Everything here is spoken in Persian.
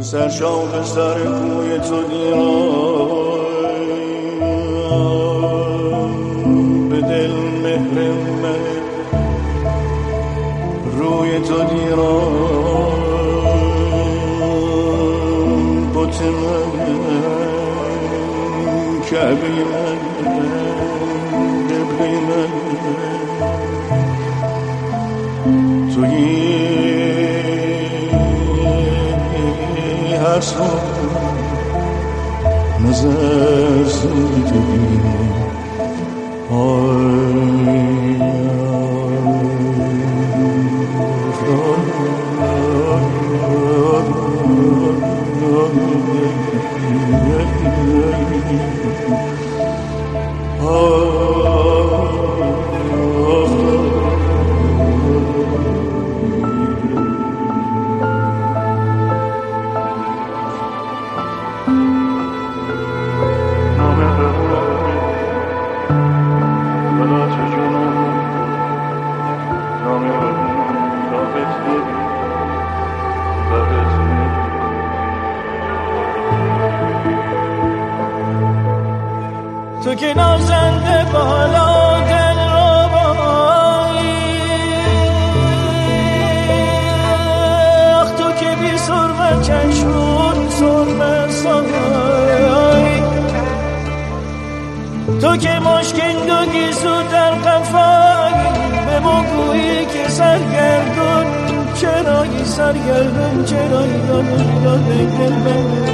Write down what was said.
سرشاق سر کوی تو دیرم به دل مهر من روی تو دیرم بوت من کعبه من قبله من تویی هر سو نظر زدی تو که نازنده بالا دل رو بایی، تو که بی سرمه چشون سرمه سایی، تو که مشکین دو گیزو در قفایی، به ما گویی که سرگردون چرایی سرگردون چرایی دادم